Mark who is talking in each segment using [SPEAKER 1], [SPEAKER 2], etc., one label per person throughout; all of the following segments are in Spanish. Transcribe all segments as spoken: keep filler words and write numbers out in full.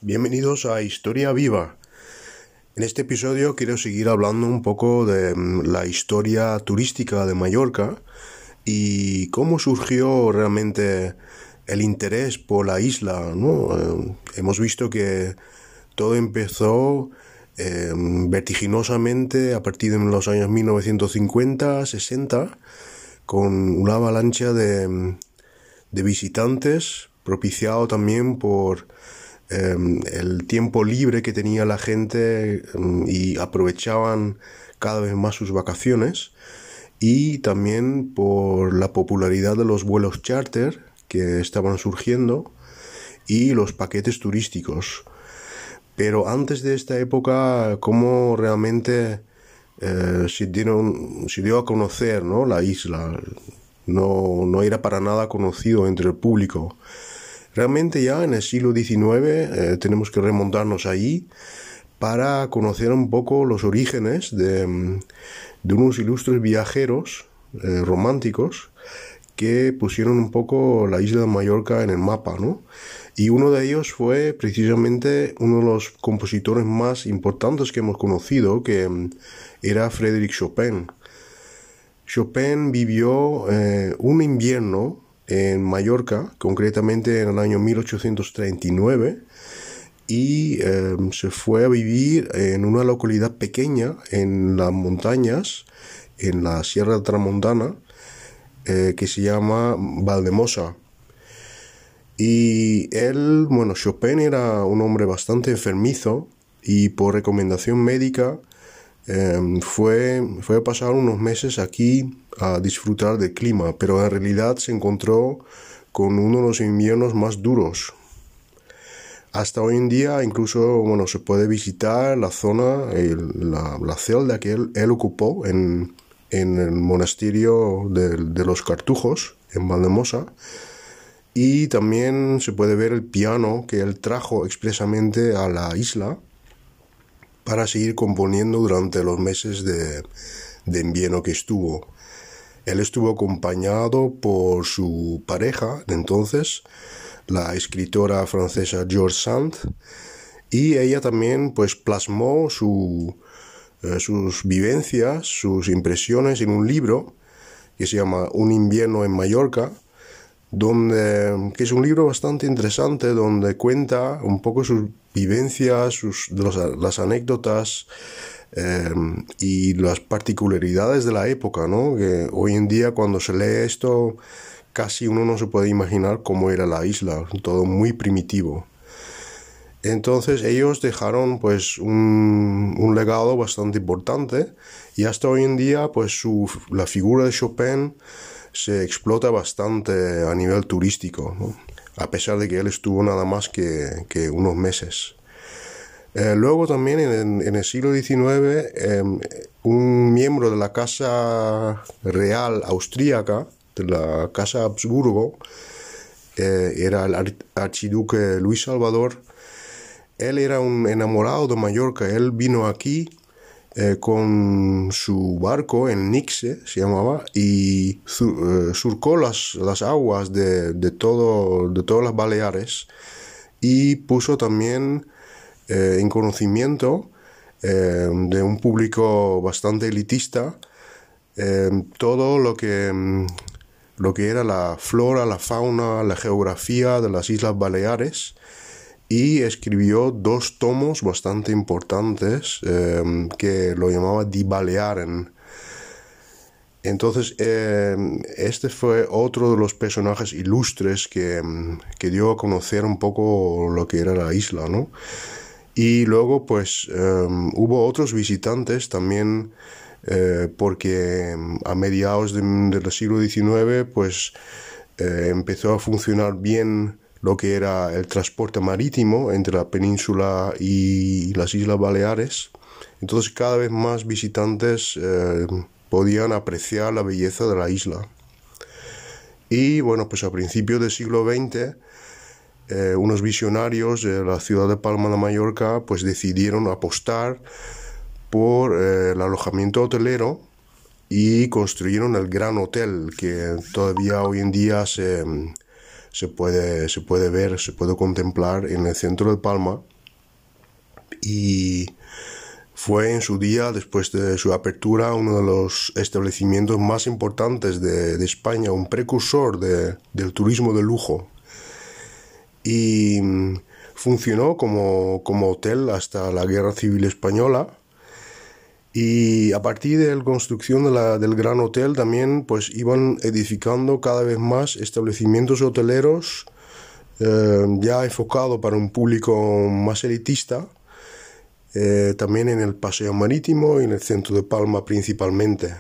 [SPEAKER 1] Bienvenidos a Historia Viva. En este episodio quiero seguir hablando un poco de la historia turística de Mallorca y cómo surgió realmente el interés por la isla, ¿no? Eh, hemos visto que todo empezó eh, vertiginosamente a partir de los años mil novecientos cincuenta sesenta con una avalancha de, de visitantes, propiciado también por eh, el tiempo libre que tenía la gente eh, y aprovechaban cada vez más sus vacaciones, y también por la popularidad de los vuelos charter que estaban surgiendo y los paquetes turísticos. Pero antes de esta época, ¿cómo realmente eh, se, dieron, se dio a conocer, ¿no?, la isla? No, no era para nada conocido entre el público. Realmente ya en el siglo diecinueve eh, tenemos que remontarnos allí para conocer un poco los orígenes de, de unos ilustres viajeros eh, románticos que pusieron un poco la isla de Mallorca en el mapa, ¿no? Y uno de ellos fue precisamente uno de los compositores más importantes que hemos conocido, que era Frédéric Chopin. Chopin vivió eh, un invierno en Mallorca, concretamente en el año mil ochocientos treinta y nueve, y eh, se fue a vivir en una localidad pequeña en las montañas, en la Sierra Tramontana, eh, que se llama Valldemossa. Y él, bueno, Chopin era un hombre bastante enfermizo y por recomendación médica eh, fue, fue a pasar unos meses aquí a disfrutar del clima, pero en realidad se encontró con uno de los inviernos más duros. Hasta hoy en día incluso, bueno, se puede visitar la zona, el, la, la celda que él, él ocupó en, en el monasterio de, de los Cartujos, en Valldemossa, y también se puede ver el piano que él trajo expresamente a la isla para seguir componiendo durante los meses de, de invierno que estuvo. Él estuvo acompañado por su pareja de entonces, la escritora francesa George Sand, y ella también pues plasmó su, eh, sus vivencias, sus impresiones en un libro que se llama Un invierno en Mallorca, donde, que es un libro bastante interesante, donde cuenta un poco sus vivencias, sus, los, las anécdotas eh, y las particularidades de la época, ¿no? Que hoy en día cuando se lee esto casi uno no se puede imaginar cómo era la isla, todo muy primitivo. Entonces ellos dejaron pues un, un legado bastante importante, y hasta hoy en día pues su, la figura de Chopin se explota bastante a nivel turístico, ¿no?, a pesar de que él estuvo nada más que, que unos meses. Eh, luego también en, en el siglo diecinueve eh, un miembro de la Casa Real Austríaca, de la Casa Habsburgo, eh, era el archiduque Luis Salvador. Él era un enamorado de Mallorca. Él vino aquí eh, con su barco, en Nixe se llamaba, y uh, surcó las, las aguas de, de, todo, de todas las Baleares, y puso también eh, en conocimiento eh, de un público bastante elitista eh, todo lo que, lo que era la flora, la fauna, la geografía de las Islas Baleares, y escribió dos tomos bastante importantes eh, que lo llamaba Die Balearen. Entonces eh, este fue otro de los personajes ilustres que, que dio a conocer un poco lo que era la isla, ¿no? Y luego pues eh, hubo otros visitantes también, eh, porque a mediados de, del siglo diecinueve pues eh, empezó a funcionar bien lo que era el transporte marítimo entre la península y las Islas Baleares. Entonces cada vez más visitantes eh, podían apreciar la belleza de la isla. Y bueno, pues a principios del siglo veinte eh, unos visionarios de la ciudad de Palma de Mallorca pues decidieron apostar por eh, el alojamiento hotelero y construyeron el Gran Hotel, que todavía hoy en día se... Se puede, se puede ver, se puede contemplar en el centro de Palma, y fue en su día, después de su apertura, uno de los establecimientos más importantes de, de España, un precursor de, del turismo de lujo. Y funcionó como, como hotel hasta la Guerra Civil Española. Y a partir de la construcción de la, del Gran Hotel también pues iban edificando cada vez más establecimientos hoteleros eh, ya enfocados para un público más elitista, eh, también en el Paseo Marítimo y en el centro de Palma principalmente.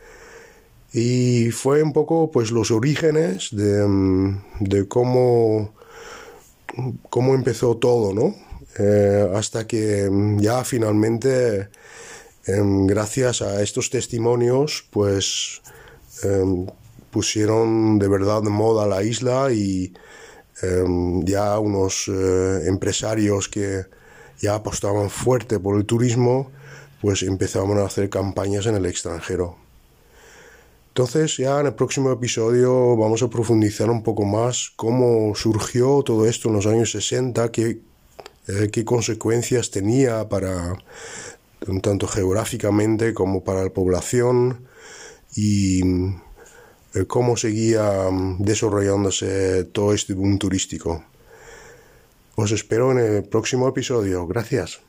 [SPEAKER 1] Y fue un poco pues los orígenes de, de cómo, cómo empezó todo, ¿no? Eh, hasta que ya finalmente, gracias a estos testimonios, pues eh, pusieron de verdad de moda la isla y eh, ya unos eh, empresarios que ya apostaban fuerte por el turismo, pues empezaban a hacer campañas en el extranjero. Entonces ya en el próximo episodio vamos a profundizar un poco más cómo surgió todo esto en los años sesenta, qué, eh, qué consecuencias tenía para tanto geográficamente como para la población y eh, cómo seguía desarrollándose todo este boom turístico. Os espero en el próximo episodio. Gracias.